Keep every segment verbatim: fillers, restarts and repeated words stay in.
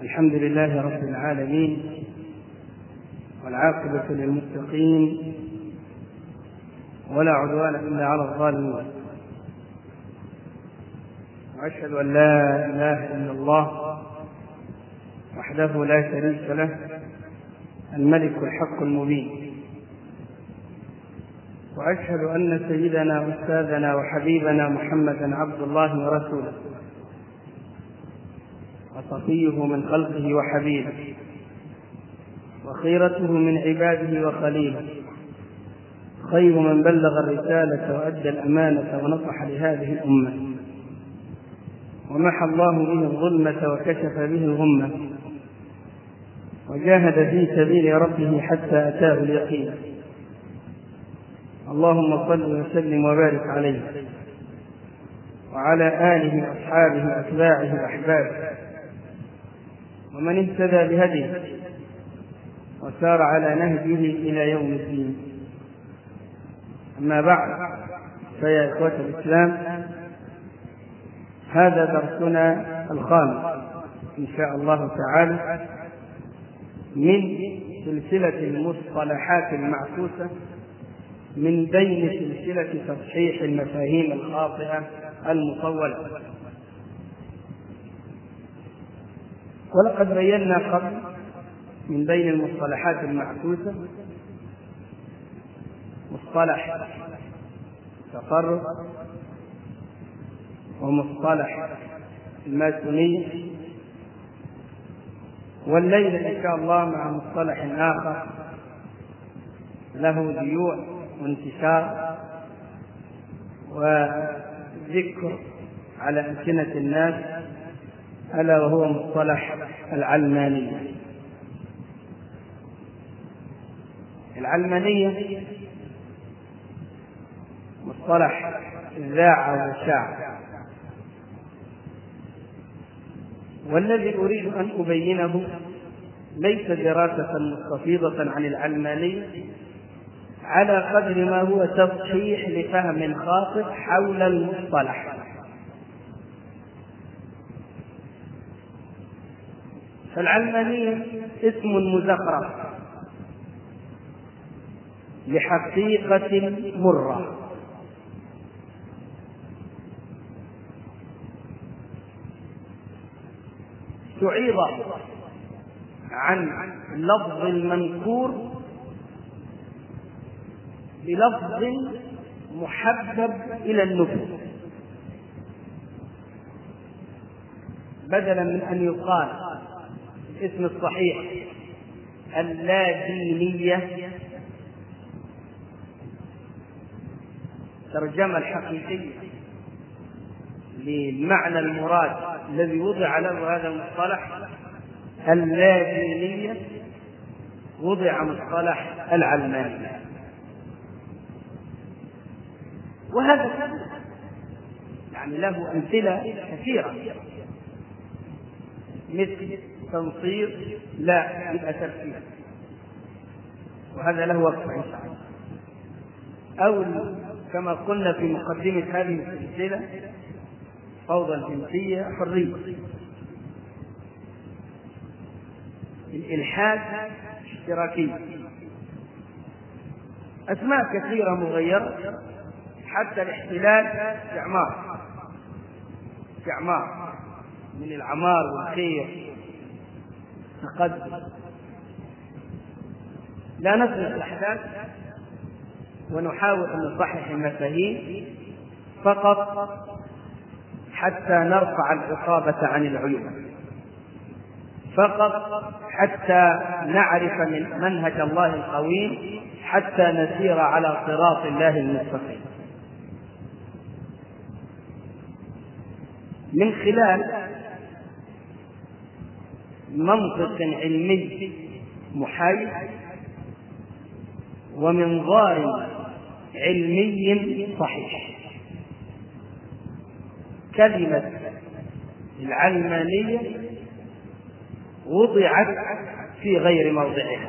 الحمد لله رب العالمين، والعاقبة للمتقين، ولا عدوان إلا على الظالمين. وأشهد أن لا إله إلا الله وحده لا شريك له، الملك الحق المبين. وأشهد أن سيدنا وأستاذنا وحبيبنا محمدا عبد الله ورسوله، وصفيه من خلقه وحبيبه، وخيرته من عباده وخليله، خير من بلغ الرسالة وأدى الأمانة ونصح لهذه الأمة، ومحى الله به الظلمة وكشف به الغمة، وجاهد في سبيل ربه حتى أتاه اليقين. اللهم صل وسلم وبارك عليه وعلى آله وأصحابه وأتباعه وأحبابه ومن اهتدى بهديه وسار على نهجه إلى يوم الدين. أما بعد، فيا إخوة الإسلام، هذا درسنا الخامس إن شاء الله تعالى من سلسلة المصطلحات المعكوسة من بين سلسلة تصحيح المفاهيم الخاطئة المطولة. ولقد بينا قبل من بين المصطلحات المعكوسة مصطلح التفرق، ومصطلح الماسونية، والليلة إن شاء الله مع مصطلح آخر له ديوع وانتشار وذكر على ألسنة الناس، ألا وهو مصطلح العلمانية. العلمانية مصطلح ذاع وشاع، والذي أريد أن أبينه ليس دراسة مستفيضة عن العلمانية على قدر ما هو تصحيح لفهم خاطئ حول المصطلح. فالعلمانية اسم مزخرف لحقيقة مرة، تعيض عن اللفظ المنكور بلفظ محبب إلى النفوس، بدلا من أن يقال الاسم الصحيح اللادينية، الترجمة الحقيقية للمعنى المراد الذي وضع له هذا المصطلح اللادينية، وضع مصطلح العلمانية. وهذا يعني له أمثلة كثيرة، مثل تنصير لا يبقى تركيب، وهذا له وقت إن شاء الله. أو كما قلنا في مقدمة هذه السلسلة، فوضى الجنسية حرية، الإلحاد اشتراكية، أسماء كثيرة مغيرة، حتى الاحتلال استعمار، استعمار من العمار والخير، تقدم. لا نسرق الأحداث ونحاول أن نصحح المفاهيم فقط حتى نرفع العقابة عن العيوب، فقط حتى نعرف من منهج الله القويم، حتى نسير على صراط الله المستقيم، من خلال منطق علمي محايد ومنظار علمي صحيح. كلمة العلمانية وضعت في غير موضعها.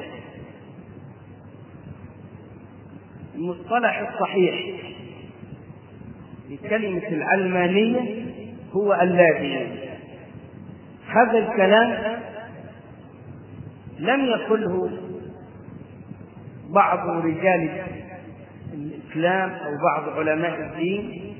المصطلح الصحيح لكلمة العلمانية هو اللادينية. هذا الكلام لم يقله بعض رجال الإسلام أو بعض علماء الدين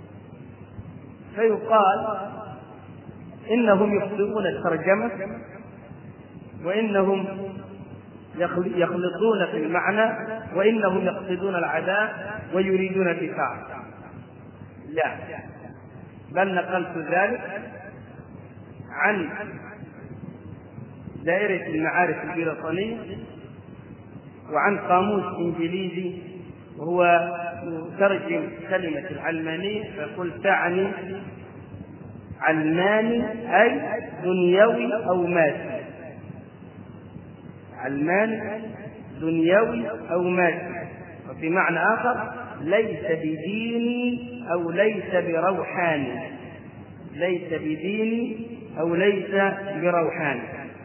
فيقال إنهم يخطئون الترجمة وإنهم يخلطون في المعنى وإنهم يقصدون العداء ويريدون الدفاع. لا، بل نقلت ذلك عن دائرة المعارف البريطانية وعن قاموس إنجليزي وهو مترجم كلمة العلمانية، فيقول تعني علماني أي دنيوي أو مادي، علماني دنيوي أو مادي، وفي معنى آخر ليس بديني أو ليس بروحاني، ليس بديني أو ليس بروحاني.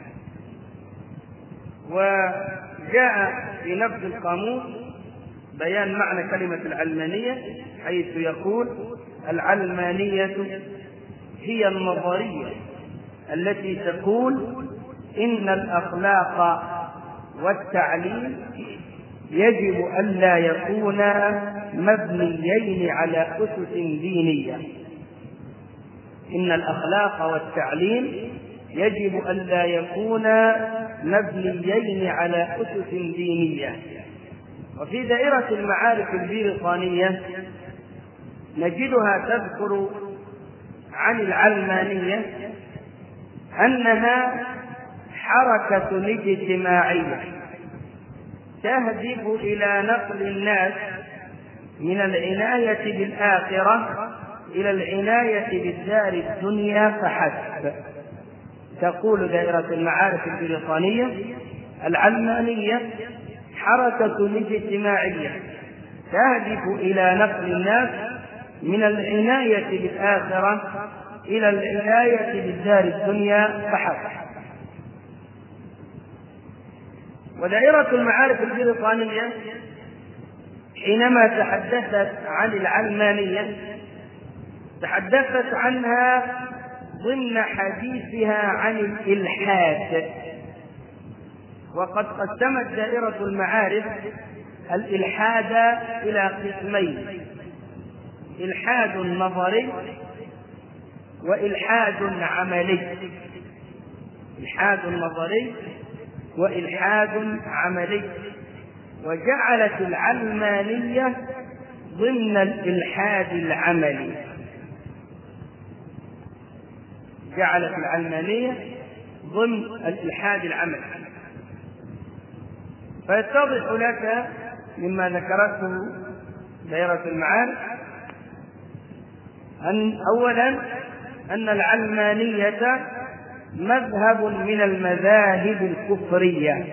وجاء في نفس القاموس بيان معنى كلمة العلمانية حيث يقول العلمانية هي النظرية التي تقول إن الأخلاق والتعليم يجب ألا يكونا مبنيين على أسس دينية. إن الأخلاق والتعليم يجب ألا يكونا مبنيين على أسس دينية. وفي دائرة المعارف البريطانية نجدها تذكر عن العلمانية أنها حركة اجتماعية تهدف إلى نقل الناس من العناية بالآخرة إلى العناية بالدار الدنيا فحسب. تقول دائرة المعارف البريطانية العلمانية حركة اجتماعية تهدف إلى نقل الناس من العناية بالآخرة إلى العناية بالدار الدنيا فحسب. ودائرة المعارف البريطانية حينما تحدثت عن العلمانية تحدثت عنها ضمن حديثها عن الإلحاد. وقد قسمت دائرة المعارف الإلحاد إلى قسمين: إلحاد نظري وإلحاد عملي. إلحاد نظري وإلحاد عملي. وجعلت العلمانية ضمن الإلحاد العملي، جعلت العلمانية ضمن الإلحاد العملي. فيتضح لك مما ذكرته دائرة المعارف أن أولا أن العلمانية مذهب من المذاهب الكفرية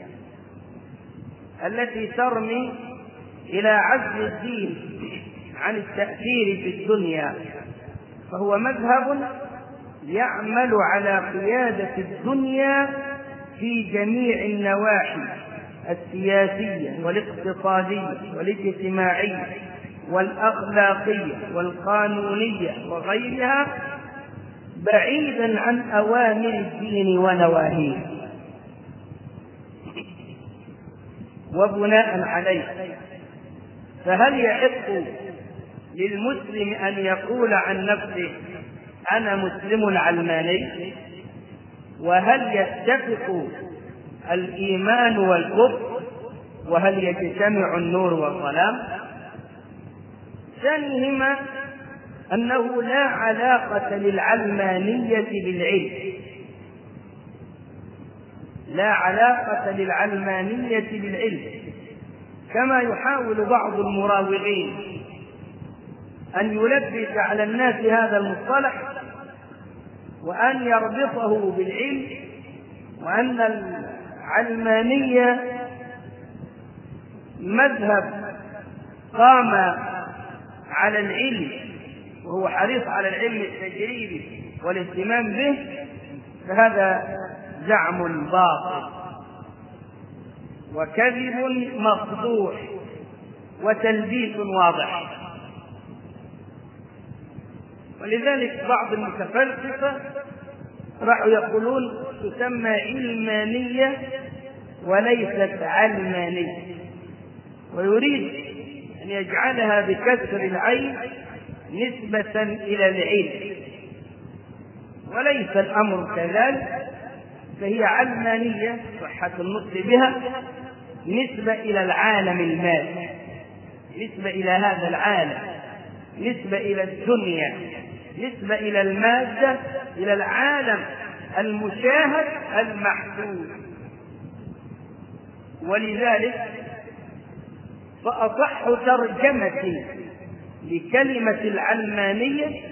التي ترمي إلى عزل الدين عن التأثير في الدنيا، فهو مذهب يعمل على قيادة الدنيا في جميع النواحي السياسية والاقتصادية والاجتماعية والأخلاقية والقانونية وغيرها بعيدا عن أوامر الدين ونواهيه. وبناء عليه فهل يحق للمسلم أن يقول عن نفسه أنا مسلم علماني؟ وهل يتفق الإيمان والكفر؟ وهل يجتمع النور والظلام؟ ثانيهما أنه لا علاقة للعلمانية بالعلم، لا علاقة للعلمانية بالعلم، كما يحاول بعض المراوغين أن يلبس على الناس هذا المصطلح وأن يربطه بالعلم، وأن العلمانية مذهب قام على العلم وهو حريص على العلم التجريبي والاهتمام به، فهذا زعم باطل وكذب مفضوح وتلبيس واضح. ولذلك بعض المتفلسفة راحوا يقولون تسمى علمانية وليست علمانية، ويريد أن يجعلها بكسر العين نسبة إلى العلم، وليس الأمر كذلك، فهي علمانية صحة النطق بها نسبة إلى العالم المادي، نسبة إلى هذا العالم، نسبة إلى الدنيا، نسبة إلى المادة، إلى العالم المشاهد المحدود. ولذلك فأصح ترجمة لكلمة العلمانية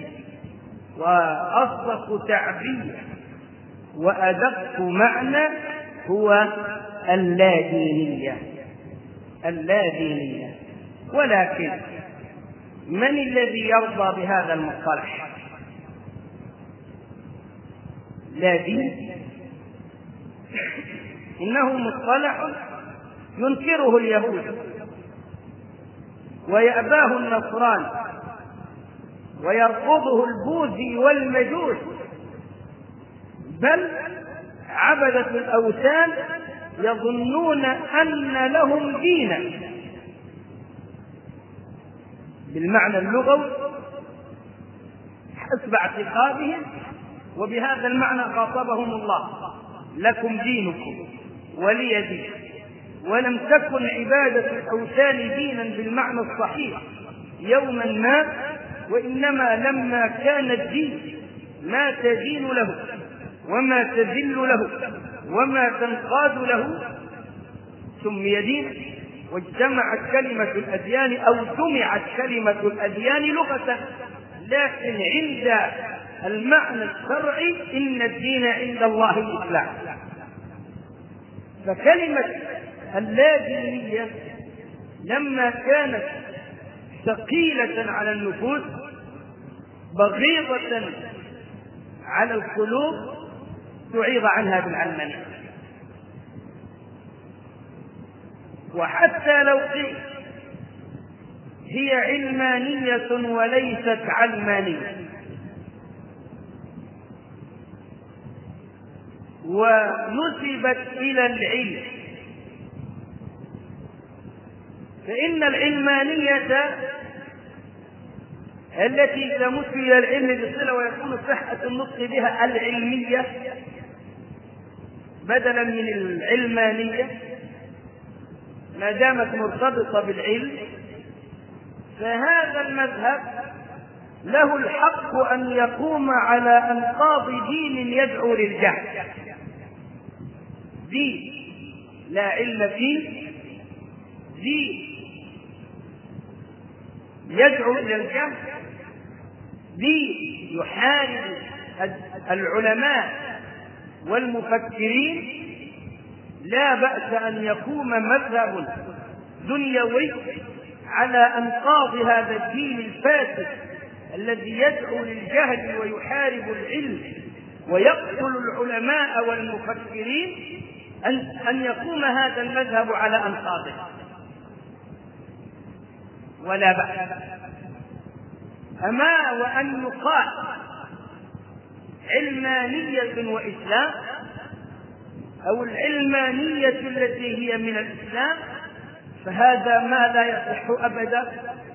وأصدق تعبير وأدق معنى هو اللادينية. اللادينية. ولكن من الذي يرضى بهذا المصطلح؟ لا دين، إنه مصطلح ينكره اليهود ويأباه النصران ويرفضه البوذي والمجوس، بل عبدة الأوثان يظنون أن لهم دينا بالمعنى اللغوي حسب اعتقادهم، وبهذا المعنى خاطبهم الله: لكم دينكم ولي دين. ولم تكن عبادة الأوثان دينا بالمعنى الصحيح يوما ما، وإنما لما كان الدين ما تدين له وما تذل له وما تنقاد له سمي دينا، واجتمعت كلمة الأديان أو جمعت كلمة الأديان لغة، لكن عند المعنى الشرعي إن الدين عند الله الإسلام. فكلمة اللادينية لما كانت ثقيلة على النفوس بغيضة على القلوب تعيض عنها بالعلمانية. وحتى لو قيل هي علمانية وليست علمانية ونسبت إلى العلم، فإن العلمانية التي تمت إلى العلم بصلة ويكون صحة النطق بها العلمية بدلا من العلمانية ما دامت مرتبطة بالعلم، فهذا المذهب له الحق أن يقوم على أنقاض دين يدعو للجهل، دين لا علم فيه، دين يدعو إلى الجهل، دين يحارب العلماء والمفكرين. لا بأس أن يقوم مذهب دنيوي على أنقاض هذا الدين الفاسد الذي يدعو للجهل ويحارب العلم ويقتل العلماء والمفكرين، أن يقوم هذا المذهب على أنقاضه، ولا بأس. أما وأن يقال علمانية وإسلام أو العلمانية التي هي من الإسلام، فهذا ما لا يصح أبدا،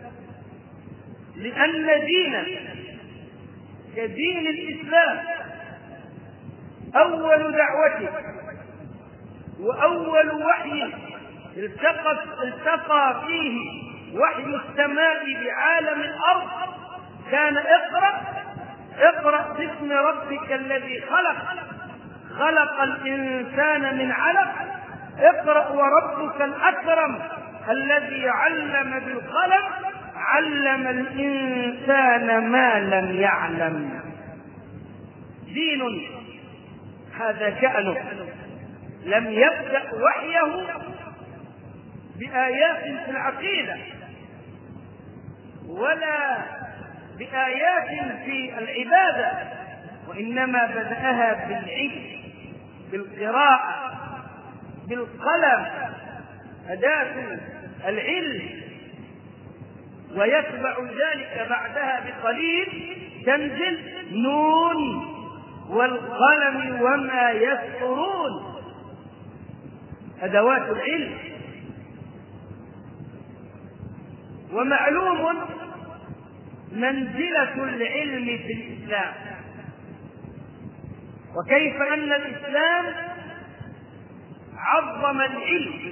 لأن دينا كدين الإسلام أول دعوته وأول وحي التقى, التقى فيه وحي السماء بعالم الأرض كان اقرأ اقرأ باسم ربك الذي خلق خلق الإنسان من علق اقرأ وربك الأكرم الذي علم بالقلم علم الإنسان ما لم يعلم. دين هذا شأنه لم يبدأ وحيه بآيات في العقيدة ولا بآيات في العبادة، وإنما بدأها بالعلم، بالقراءة، بالقلم، أداة العلم، ويتبع ذلك بعدها بقليل تنزل نون والقلم وما يسطرون، أدوات العلم. ومعلوم منزلة العلم في الإسلام، وكيف أن الإسلام عظم العلم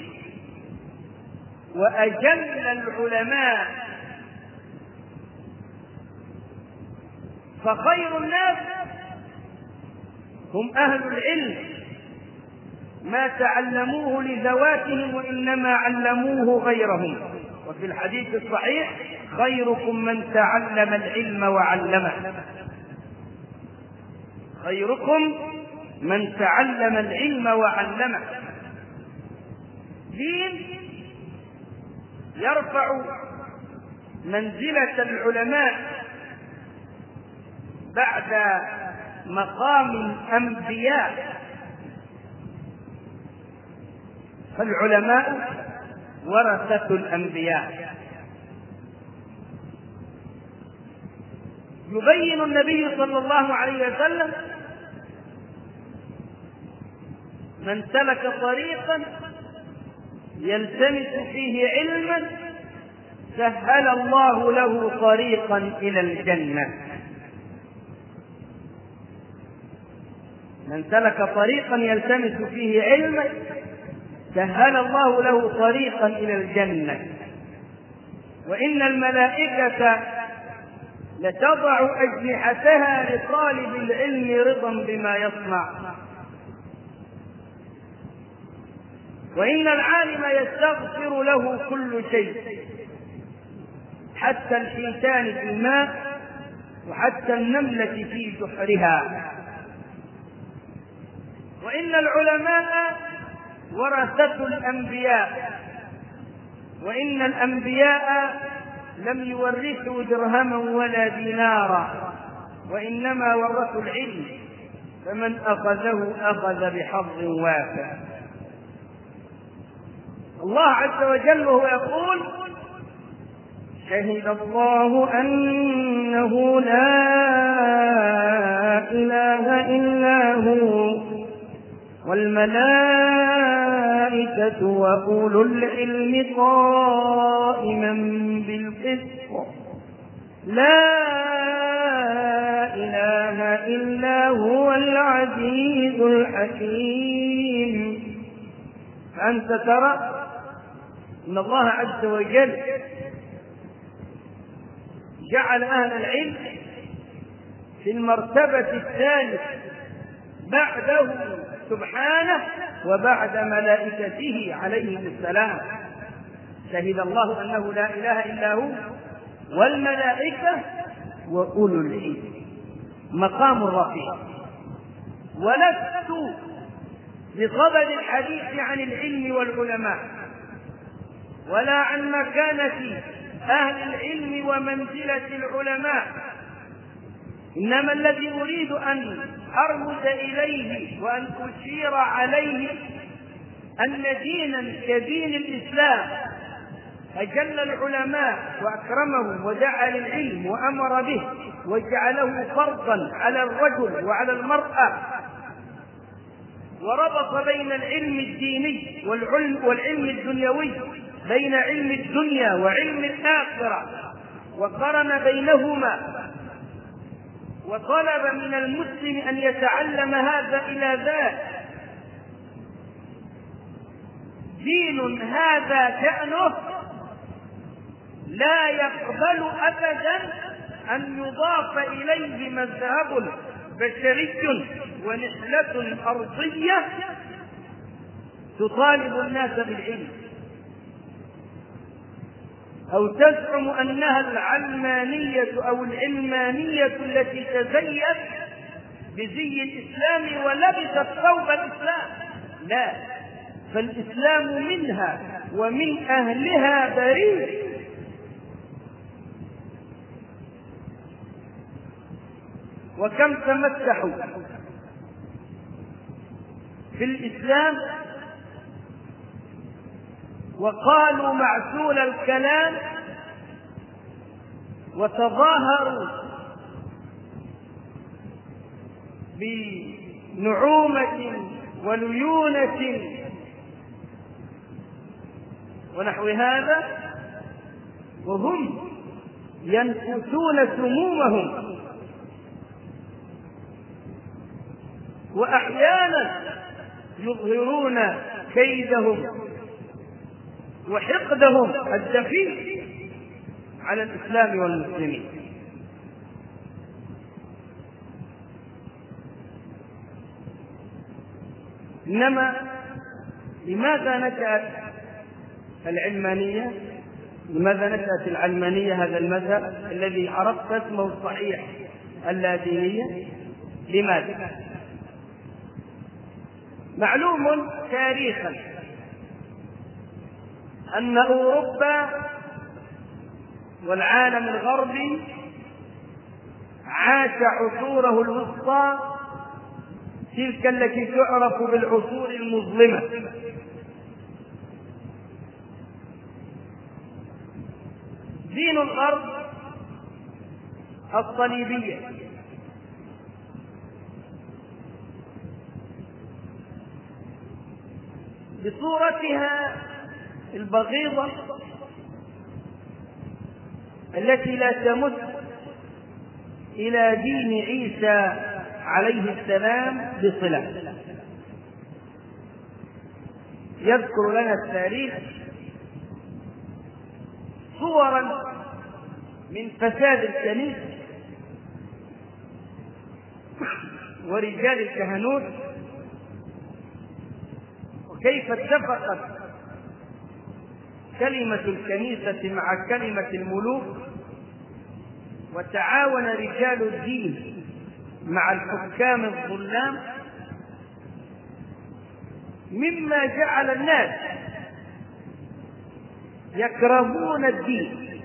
وأجل العلماء، فخير الناس هم أهل العلم، ما تعلموه لذواتهم وإنما علموه غيرهم. وفي الحديث الصحيح: خيركم من تعلم العلم وعلمه. خيركم من تعلم العلم وعلمه. دين يرفع منزلة العلماء بعد مقام الأنبياء، فالعلماء ورثة الأنبياء. يبين النبي صلى الله عليه وسلم: من سلك طريقا يلتمس فيه علما سهل الله له طريقا إلى الجنة. من سلك طريقا يلتمس فيه علما سهل الله له طريقا إلى الجنة. وإن الملائكة لتضع أجنحتها لطالب العلم رضا بما يصنع. وإن العالم يستغفر له كل شيء، حتى الحيتان في الماء وحتى النملة في جحرها. وإن العلماء ورثة الأنبياء، وإن الأنبياء لم يورثوا درهما ولا دينارا، وإنما ورثوا العلم، فمن أخذه أخذ بحظ وافر. الله عز وجل وهو يقول: شهد الله أنه لا إله إلا هو والملائكة وأولو العلم قائما بالقسط لا إله إلا هو العزيز الحكيم. فأنت ترى أن الله عز وجل جعل أهل العلم في المرتبة الثالثة بعده سبحانه وبعد ملائكته عليهم السلام. شهد الله أنه لا إله إلا هو والملائكة وأولو العلم، مقام رفيع. ولست بصدد الحديث عن العلم والعلماء ولا عن مكانة أهل العلم ومنزلة العلماء، إنما الذي أريد أن أرمز إليه وأن أشير عليه أن دينا كدين الإسلام أجل العلماء وأكرمهم ودعا للعلم وأمر به وجعله فرضا على الرجل وعلى المرأة، وربط بين العلم الديني والعلم, والعلم الدنيوي، بين علم الدنيا وعلم الآخرة، وقرن بينهما، وطلب من المسلم أن يتعلم هذا إلى ذاك. دين هذا شأنه لا يقبل أبدا أن يضاف إليه مذهب بشري ونحلة أرضية تطالب الناس بالعلم، أو تزعم أنها العلمانية أو العلمانية التي تزيت بزي الإسلام ولبست ثوب الإسلام. لا، فالإسلام منها ومن أهلها بريء. وكم تمسحوا في الإسلام وقالوا معسول الكلام وتظاهروا بنعومة وليونة ونحو هذا، وهم ينفثون سمومهم، وأحيانا يظهرون كيدهم وحقدهم الدفين على الإسلام والمسلمين. إنما لماذا نشأت العلمانية؟ لماذا نشأت العلمانية، هذا المذهب الذي عرفت اسمه الصحيح اللادينية؟ لماذا؟ معلوم تاريخا أن أوروبا والعالم الغربي عاش عصوره الوسطى، تلك التي تعرف بالعصور المظلمة. دين الغرب الصليبية بصورتها البغيضة التي لا تمت إلى دين عيسى عليه السلام بصلة. يذكر لنا التاريخ صورا من فساد الكنيسة ورجال الكهنوت، وكيف اتفقت كلمة الكنيسة مع كلمة الملوك، وتعاون رجال الدين مع الحكام الظلام، مما جعل الناس يكرهون الدين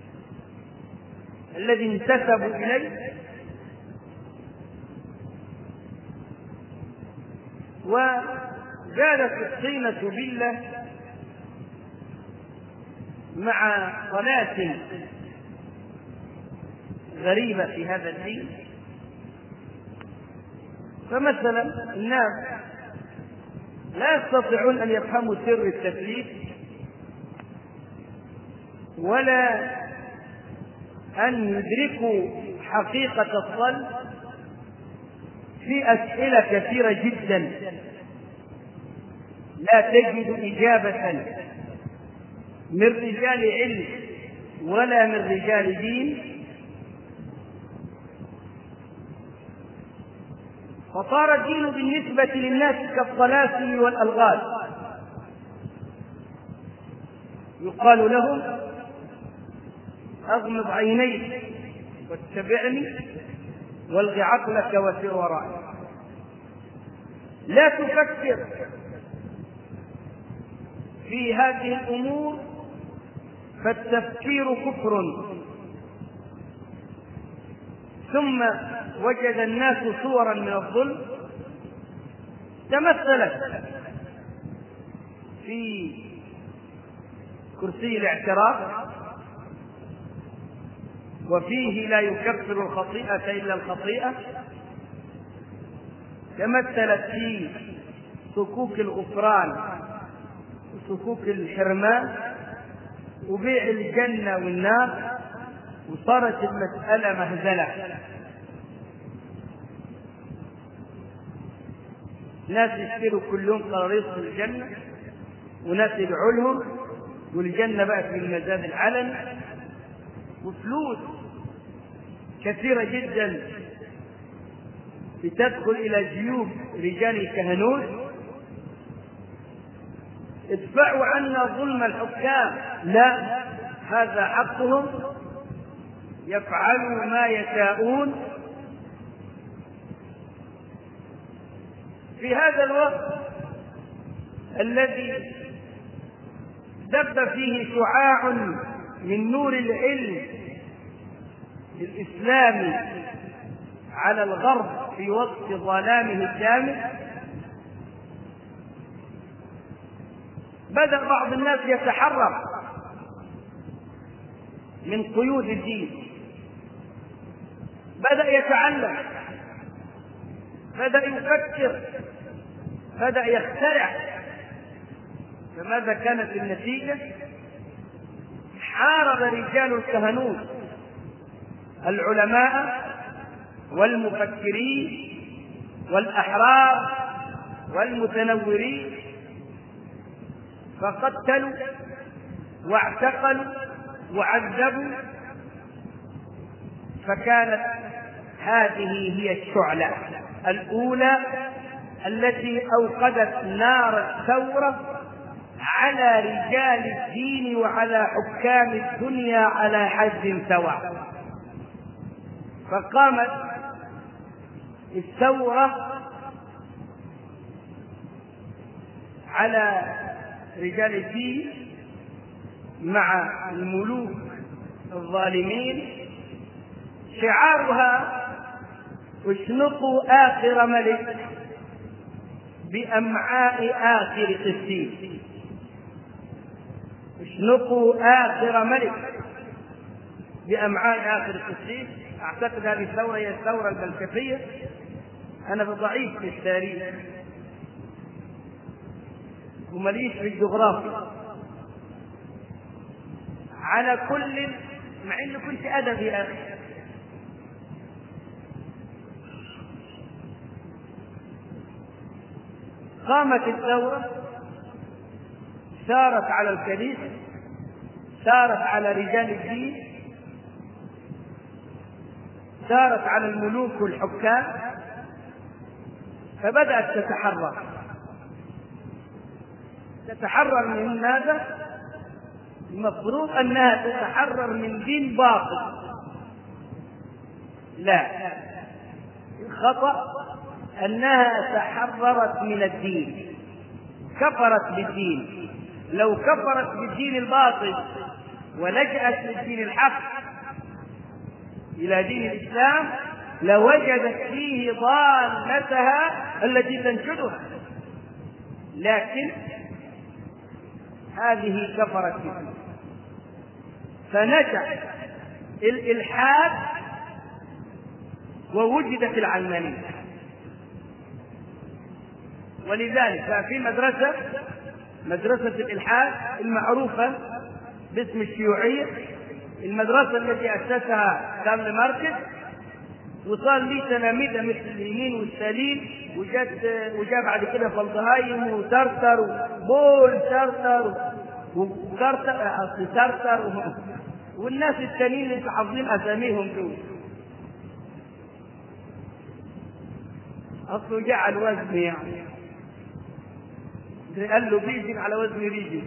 الذي انتسبوا إليه، وزادت الطينة بالله مع صلاة غريبة في هذا الدين. فمثلا الناس لا يستطيعون أن يفهموا سر التثليث ولا أن يدركوا حقيقة الصلب في أسئلة كثيرة جدا لا تجد إجابة من رجال علم ولا من رجال دين. فصار الدين بالنسبة للناس كالطلاسم والألغاز، يقال لهم أغمض عينيك واتبعني والغ عقلك وسر ورائي، لا تفكر في هذه الأمور فالتفكير كفر. ثم وجد الناس صورا من الظلم تمثلت في كرسي الاعتراف، وفيه لا يكفر الخطيئة إلا الخطيئة، تمثلت في صكوك الغفران وصكوك الحرمان وبيع الجنة والنار، وصارت المسألة مهزلة. ناس يشتروا كلهم قراريط في الجنة، وناس يدعوا لهم، والجنة بقت بالمزاد العلن، وفلوس كثيرة جدا لتدخل إلى جيوب رجال الكهنوت. ادفعوا عنا ظلم الحكام، لا، هذا حقهم، يفعلوا ما يشاءون. في هذا الوقت الذي دب فيه شعاع من نور العلم الإسلامي على الغرب في وسط ظلامه الدامس، بدأ بعض الناس يتحرر من قيود الدين، بدأ يتعلم بدأ يفكر، بدأ يخترع. فماذا كانت النتيجة؟ حارب رجال الكهنوت العلماء والمفكرين والأحرار والمتنورين، فقتلوا واعتقلوا وعذبوا. فكانت هذه هي الشعلة الأولى التي أوقدت نار الثورة على رجال الدين وعلى حكام الدنيا على حد سواء. فقامت الثورة على رجال الدين مع الملوك الظالمين، شعارها اشنقوا آخر ملك بأمعاء آخر قسيس. اشنقوا آخر ملك بأمعاء آخر قسيس. أعتقد هذه الثورة هي الثورة البلشفية. أنا ضعيف في التاريخ ومليش في الجغرافيا. على كل، مع إنه كنت أدبي يا أخي، قامت الثورة، سارت على الكنيسة، سارت على رجال الدين، سارت على الملوك والحكام، فبدأت تتحرر. تتحرر من ماذا؟ المفروض أنها تتحرر من دين باطل. لا، الخطأ أنها تحررت من الدين، كفرت بالدين. لو كفرت بالدين الباطل ولجأت للدين الحق إلى دين الإسلام لوجدت فيه ضالتها التي تنشدها، لكن هذه كفرت به. فنشأ الإلحاد ووجدت العلمانية. ولذلك في مدرسة مدرسة الإلحاد المعروفة باسم الشيوعية، المدرسة التي أسسها كارل ماركس، وصار لي تلاميذ مثل اليمين والستالين، وجد وجاء بعد كده فلدهايم وترتر وبول ترتر وكارتر أصل ترتر والناس التانيين اللي انتم حافظين أساميهم دول. أصله جاء على الوزن، يعني قال له بيجن على وزن ريجن.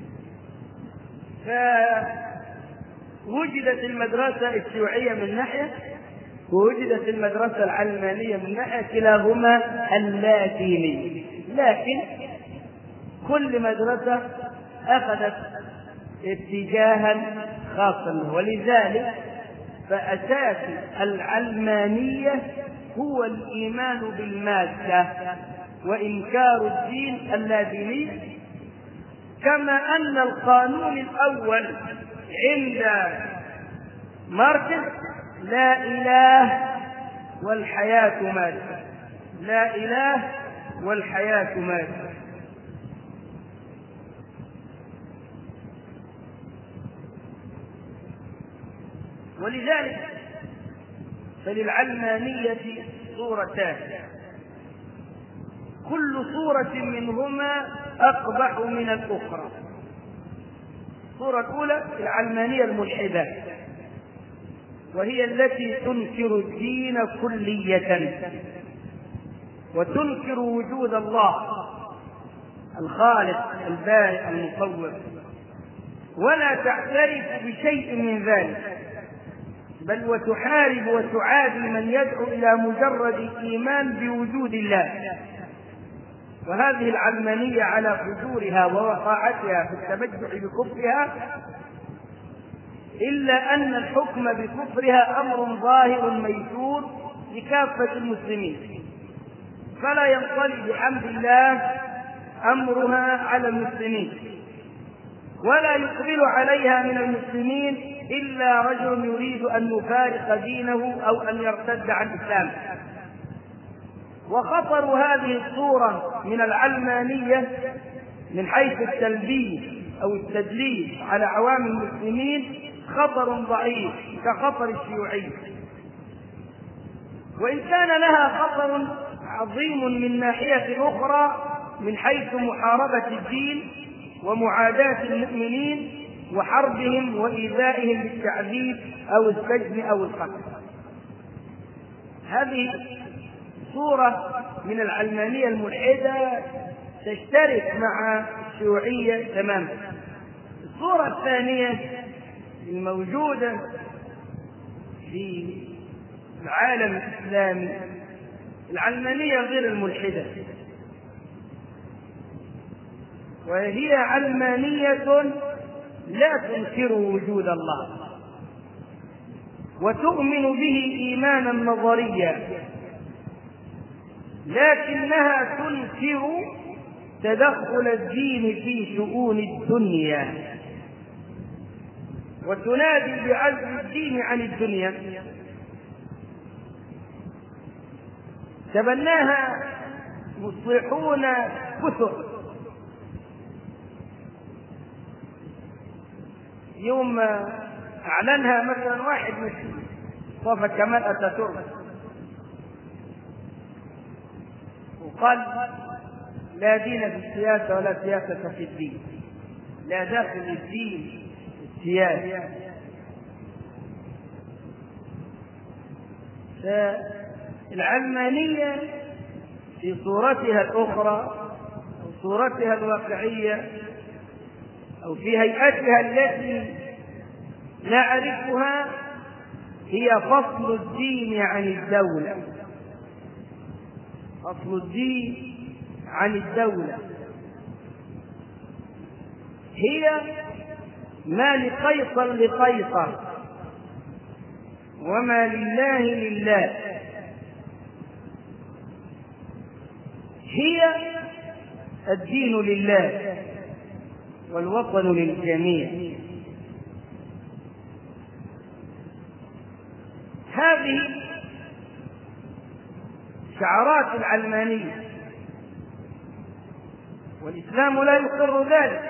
فوجدت المدرسة الشيوعية من ناحية ووجدت المدرسة العلمانية من ناحية، كلاهما اللاديني، لكن كل مدرسة أخذت اتجاها خاصا. ولذلك فأساس العلمانية هو الإيمان بالمادة وإنكار الدين اللاديني، كما أن القانون الأول عند ماركس لا إله والحياة مادة، لا إله والحياة مادة. ولذلك فللعلمانية صورتان، كل صورة منهما أقبح من الأخرى. الصورة الأولى العلمانية الملحدة، وهي التي تنكر الدين كلية وتنكر وجود الله الخالق البارئ المصور، ولا تعترف بشيء من ذلك، بل وتحارب وتعادي من يدعو إلى مجرد إيمان بوجود الله. وهذه العلمانية على فجورها ووقاعتها في التبجح بكفرها، إلا أن الحكم بكفرها أمر ظاهر ميسور لكافة المسلمين، فلا ينطلي بحمد الله أمرها على المسلمين، ولا يقبل عليها من المسلمين إلا رجل يريد أن يفارق دينه أو أن يرتد عن الإسلام. وخطر هذه الصورة من العلمانية من حيث التلبيس أو التدليس على عوام المسلمين خطر ضعيف كخطر الشيوعية، وإن كان لها خطر عظيم من ناحية أخرى من حيث محاربة الدين ومعاداة المؤمنين وحربهم وإيذائهم بالتعذيب أو السجن أو القتل. هذه صورة من العلمانية الملحدة تشترك مع الشيوعية تماما. الصورة الثانية الموجودة في العالم الإسلامي العلمانية غير الملحدة، وهي علمانية لا تنكر وجود الله وتؤمن به إيمانا نظريا، لكنها تنكر تدخل الدين في شؤون الدنيا وتنادي بعزل الدين عن الدنيا. تبناها مصلحون كثر. يوم أعلنها مثلا واحد مثل مصطفى كمال أتاتورك وقال لا دين في السياسة ولا سياسة في الدين، لا داخل الدين السياسة. فالعلمانية في صورتها الأخرى أو صورتها الواقعية أو في هيئتها التي نعرفها هي فصل الدين عن الدولة، فصل الدين عن الدولة. هي ما لقيصر لقيصر وما لله لله. هي الدين لله والوطن للجميع. هذه شعارات العلمانية، والإسلام لا يقر ذلك.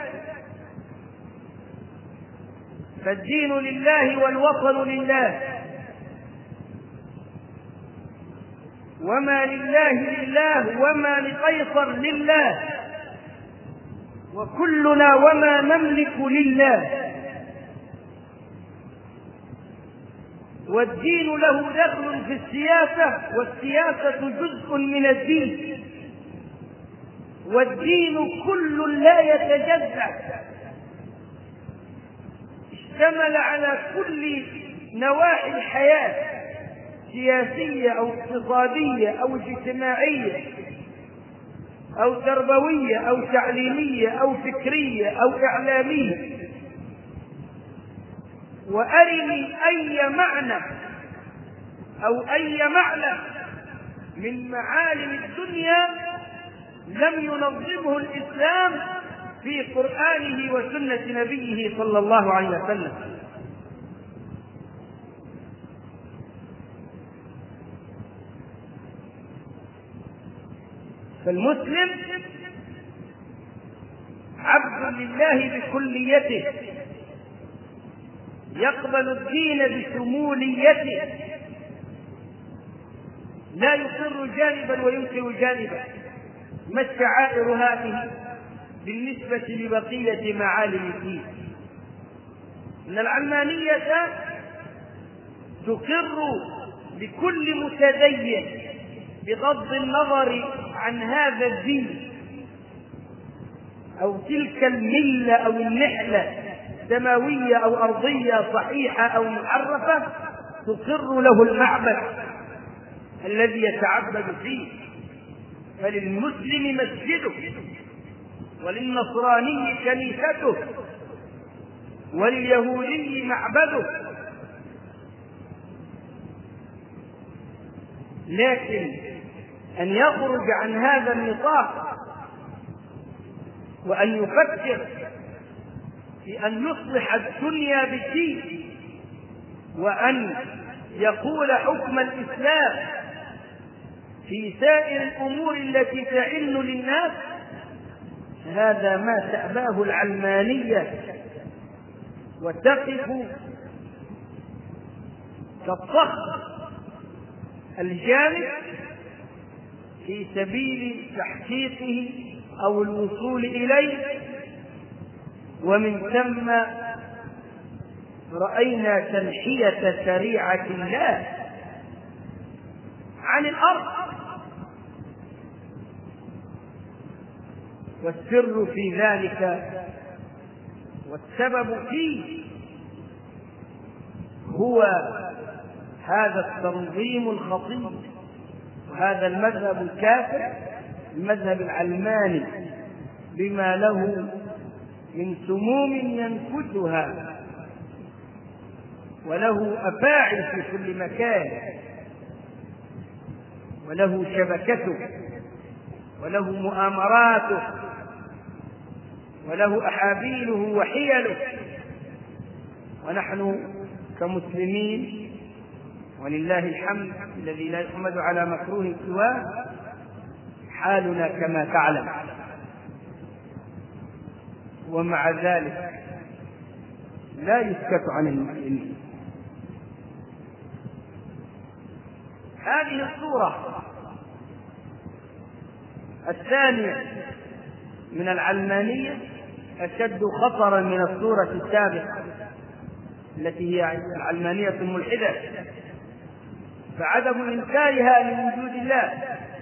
فالدين لله والوطن لله، وما لله لله وما لقيصر لله، وكلنا وما نملك لله. والدين له دخل في السياسة، والسياسة جزء من الدين، والدين كل لا يتجزأ، اشتمل على كل نواحي الحياة، سياسية أو اقتصادية أو اجتماعية أو تربوية أو تعليمية أو فكرية أو إعلامية. وأرني أي معنى أو أي معلم من معالم الدنيا لم ينظمه الإسلام في قرآنه وسنة نبيه صلى الله عليه وسلم. فالمسلم عبد لله بكليته، يقبل الدين بشموليته، لا يقر جانبا وينكر جانبا. ما الشعائر هذه بالنسبة لبقية معالم الدين؟ إن العلمانية تقر بكل متدين بغض النظر عن هذا الدين أو تلك الملة أو النحلة سماوية أو أرضية صحيحة أو محرفة، تقر له المعبد الذي يتعبد فيه. فللمسلم مسجده، وللنصراني كنيسته، ولليهودي معبده. لكن أن يخرج عن هذا النطاق وأن يفكر في أن يصلح الدنيا بالدين، وأن يقول حكم الإسلام في سائر الأمور التي تعن للناس، هذا ما تأباه العلمانية وتقف كالصخر الجامد في سبيل تحقيقه أو الوصول إليه. ومن ثم رأينا تنحية شريعة الله عن الأرض، والسر في ذلك والسبب فيه هو هذا التنظيم الخطير وهذا المذهب الكافر، المذهب العلماني، بما له من سموم ينفثها وله أفاعل في كل مكان وله شبكته وله مؤامراته وله أحابيله وحيله. ونحن كمسلمين ولله الحمد الذي لا يحمد على مكروه سواه حالنا كما تعلم، ومع ذلك لا يسكت عن المسلمين. هذه الصورة الثانية من العلمانية أشد خطرا من الصورة السابقة التي هي العلمانية الملحدة، فعدم إنكارها لوجود الله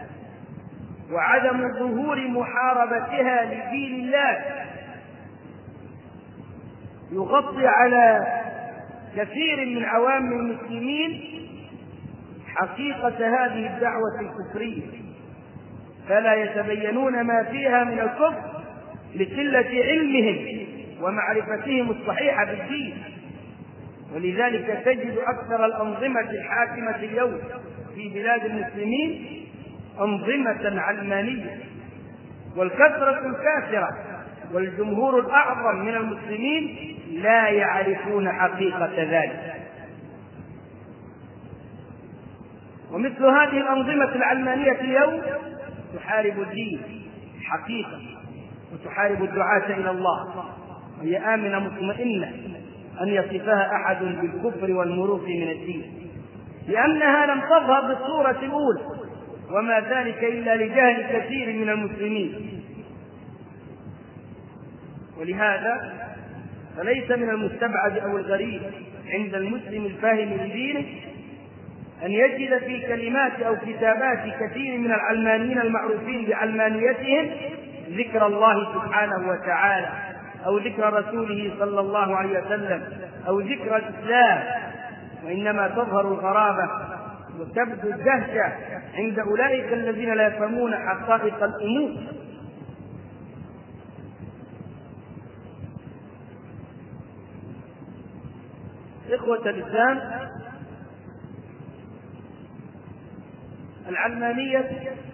وعدم ظهور محاربتها لدين الله يغطي على كثير من عوام المسلمين حقيقة هذه الدعوة الكفرية، فلا يتبينون ما فيها من الكفر لقلة علمهم ومعرفتهم الصحيحة بالدين. ولذلك تجد أكثر الأنظمة الحاكمة اليوم في بلاد المسلمين أنظمة علمانية، والكثرة الكاثرة والجمهور الأعظم من المسلمين لا يعرفون حقيقة ذلك. ومثل هذه الأنظمة العلمانية اليوم تحارب الدين حقيقة وتحارب الدعاة إلى الله، وهي آمنة مطمئنة أن يصفها أحد بالكفر والمروق من الدين، لأنها لم تظهر بالصورة الأولى، وما ذلك إلا لجهل كثير من المسلمين. ولهذا فليس من المستبعد أو الغريب عند المسلم الفاهم لدينه أن يجد في كلمات أو كتابات كثير من العلمانيين المعروفين بعلمانيتهم ذكر الله سبحانه وتعالى أو ذكر رسوله صلى الله عليه وسلم أو ذكر الإسلام، وإنما تظهر الغرابة وتبدو الدهشة عند أولئك الذين لا يفهمون حقائق الأمور. إخوة الإسلام، العلمانية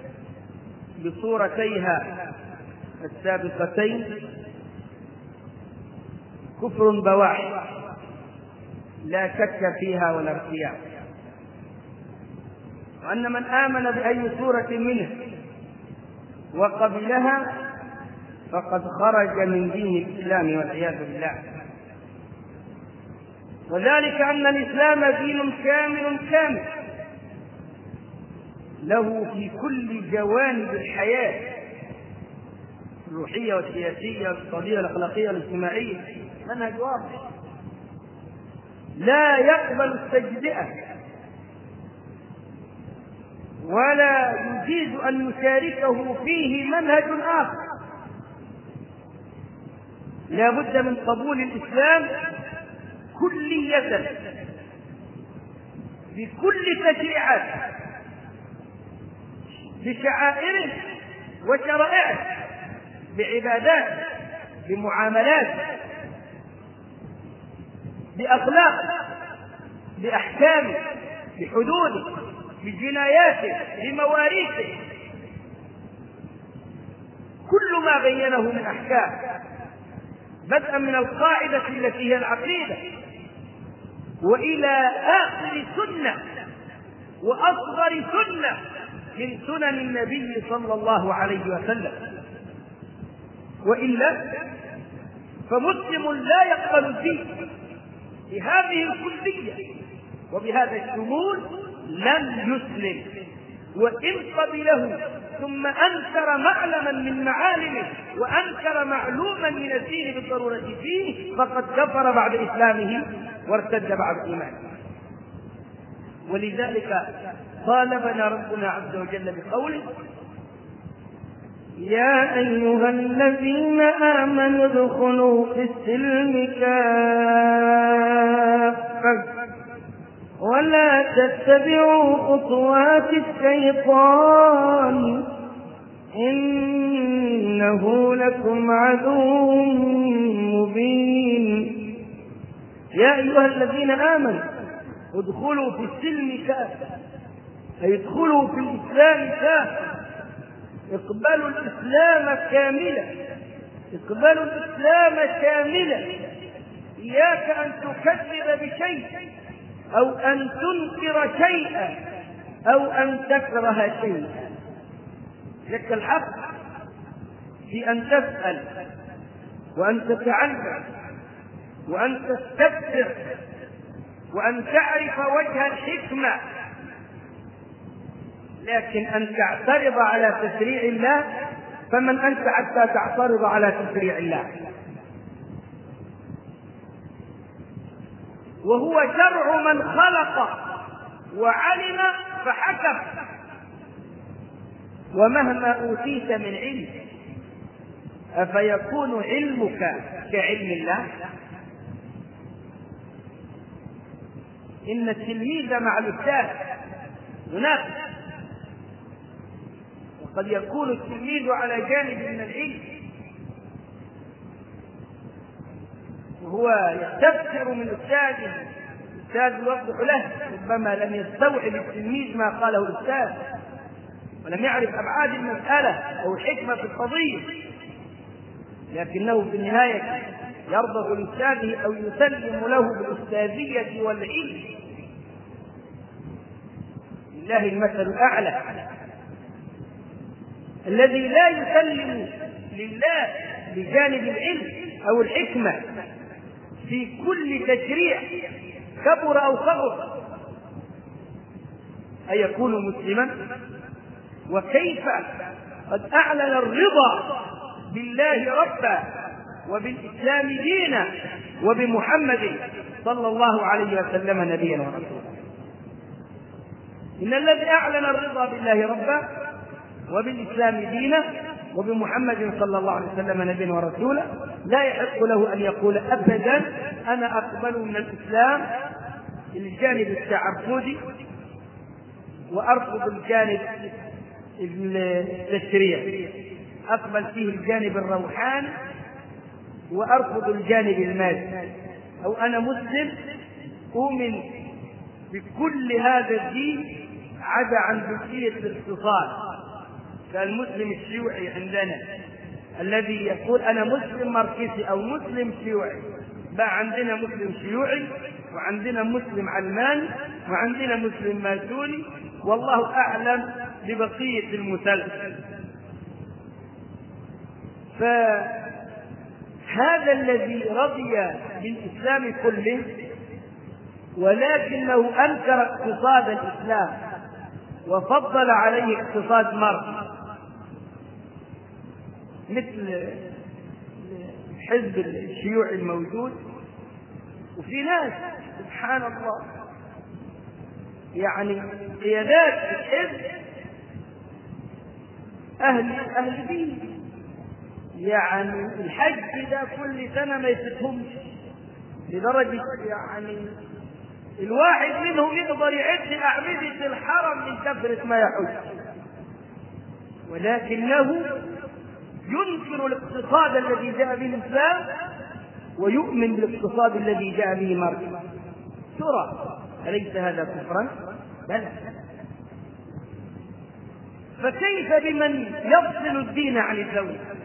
بصورتيها السابقتين كفر بواح لا شك فيها ولا ارتياب، وأن من آمن بأي صورة منه وقبلها فقد خرج من دين الإسلام والعياذ بالله. وذلك أن الإسلام دين كامل كامل له في كل جوانب الحياة الروحية والسياسية والاقتصادية والأخلاقية والاجتماعية منهج واضح لا يقبل التجزئة ولا يجيز أن يشاركه فيه منهج آخر. لا بد من قبول الإسلام كلية بكل تشريعاته بشعائره وشرائعه بعباداته بمعاملاته بأخلاقه بأحكامه بحدوده بجناياته بمواريثه، كل ما بينه من أحكام، بدءا من القاعدة التي هي العقيدة وإلى آخر سنة وأصغر سنة من سنن النبي صلى الله عليه وسلم، وإلا فمسلم لا يقبل الدين بهذه الكلية وبهذا الشمول لم يسلم، وإن قبله ثم أنكر معلما من معالمه وأنكر معلوما من الدين بالضرورة فيه فقد كفر بعد إسلامه وارتد بعد إيمانه. ولذلك طالبنا ربنا عز وجل بقوله: يا أيها الذين آمنوا ادخلوا في السلم كافة ولا تتبعوا خطوات الشيطان إنه لكم عدو مبين. يا أيها الذين آمنوا ادخلوا في السلم كافة، أي ادخلوا في الإسلام كافة، اقبلوا الإسلام كاملا، اقبلوا الإسلام كاملا. إياك أن تكذب بشيء أو أن تنكر شيئا أو أن تكره شيئا. لك الحق في أن تسأل وأن تتعلم وأن تستفسر وأن تعرف وجه الحكمة، لكن أن تعترض على تشريع الله فمن أنت حتى تعترض على تشريع الله؟ وهو شرع من خلق وعلم فحكم. ومهما أوتيت من علم أفيكون علمك كعلم الله؟ إن التلميذ مع الأستاذ منافس، وقد يكون التلميذ على جانب من العلم وهو يستفسر من أستاذه، الأستاذ يوضح له، ربما لم يستوعب التلميذ ما قاله الأستاذ ولم يعرف أبعاد المسألة أو حكمة القضية، لكنه في النهاية يرضى لأستاذه أو يسلم له بالأستاذية والعلم. لله المثل الأعلى الذي لا يسلم لله بجانب العلم أو الحكمة في كل تشريع كبر أو صغر أن يكون مسلما. وكيف قد أعلن الرضا بالله ربا وبالإسلام دينا وبمحمد صلى الله عليه وسلم نبيا ورسولا. إن الذي أعلن الرضا بالله ربا وبالإسلام دينا وبمحمد صلى الله عليه وسلم نبيا ورسولا لا يحق له أن يقول أبدا أنا أقبل من الإسلام الجانب التعبدي وأرفض الجانب التشريعي، أقبل فيه الجانب الروحاني وأرفض الجانب المادي، أو أنا مسلم أؤمن بكل هذا الدين عدا عن جزئية الاقتصاد كالمسلم الشيوعي عندنا الذي يقول أنا مسلم ماركسي أو مسلم شيوعي. بقى عندنا مسلم شيوعي وعندنا مسلم علماني وعندنا مسلم ماسوني، والله أعلم ببقية المسلسل. فهذا الذي رضي بالإسلام كله ولكنه أنكر اقتصاد الإسلام وفضل عليه اقتصاد ماركس مثل الحزب الشيوعي الموجود. وفي ناس سبحان الله يعني قيادات الحزب أهل أهل دين، يعني الحج ده كل سنة ما يفتهمش، لدرجة يعني الواحد منهم يقدر يعد أعمدة الحرم من كثرة ما يحج، ولكنه ينكر الاقتصاد الذي جاء به الإسلام ويؤمن بالاقتصاد الذي جاء به ماركس. ترى أليس هذا كفرا؟ بلى. فكيف بمن يفصل الدين عن الدولة